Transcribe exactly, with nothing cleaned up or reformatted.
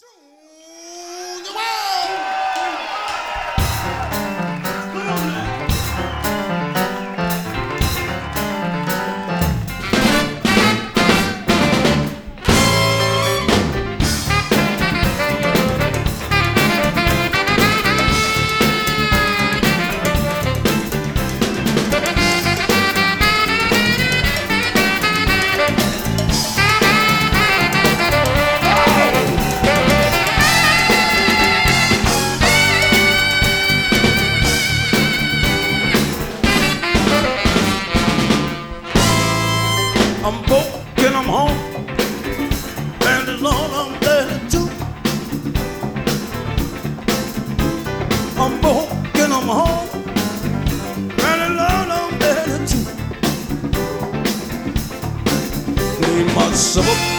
Junior Wells. I'm broke and I'm home, and the Lord I'm there too. I'm broke and I'm home, and the Lord I'm there too. Ain't much of a